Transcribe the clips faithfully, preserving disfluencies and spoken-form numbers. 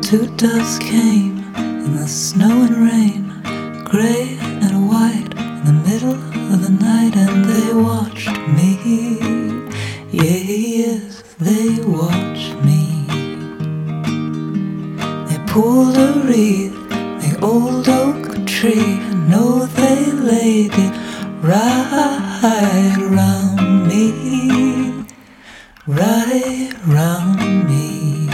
Two doves came in the snow and rain, grey and white in the middle of the night, and they watched me. Yeah, yes, they watched me. They pulled a wreath, the old oak tree. I know they laid it right round me, right round me.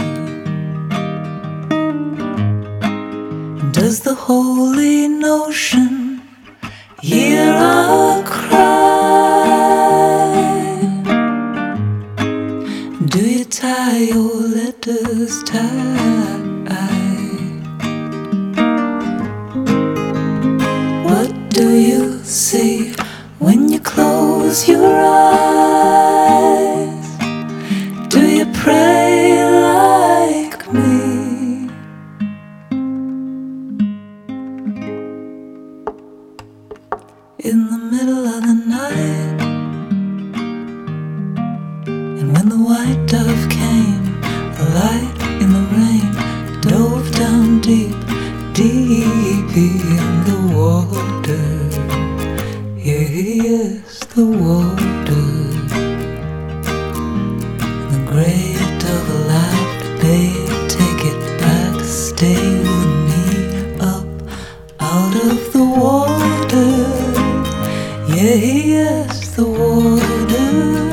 Does the holy notion hear our cry? Do you tie your letters tight? What do you see when you close your eyes? Do you pray like me? In the middle of the night, and when the white dove came, the light in the rain dove down deep, deep in the water. Yeah, yes, the water. And the grey dove laughed, babe, take it back, stay with me, up out of the water. Yeah, yes, the water.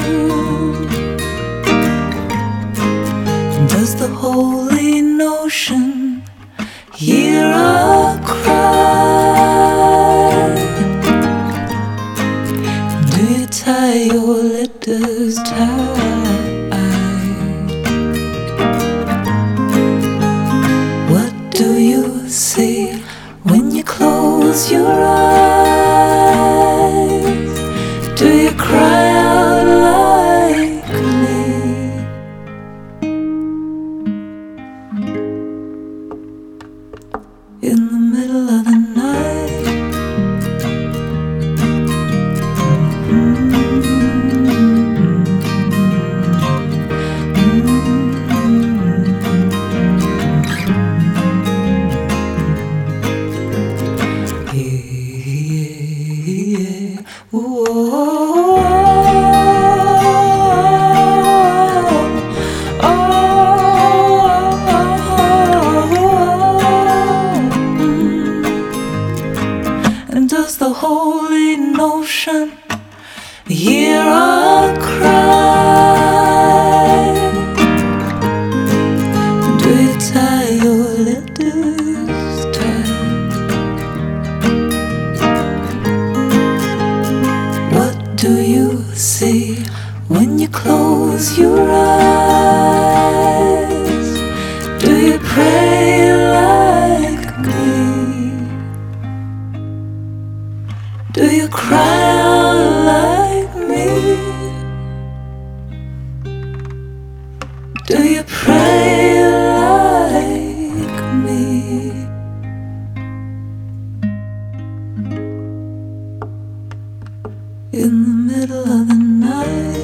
Does the holy notion hear our cry? Do you tie your letters tight? What do you see when you close your eyes? Do you cry out like me? In the middle of the night, yeah, yeah. Ooh. And does the holy notion hear our cry? Do you tie your letters tight? What do you see when you close your eyes? Do you pray like me? Do you cry out like me? Do you pray like me? In the middle of the night,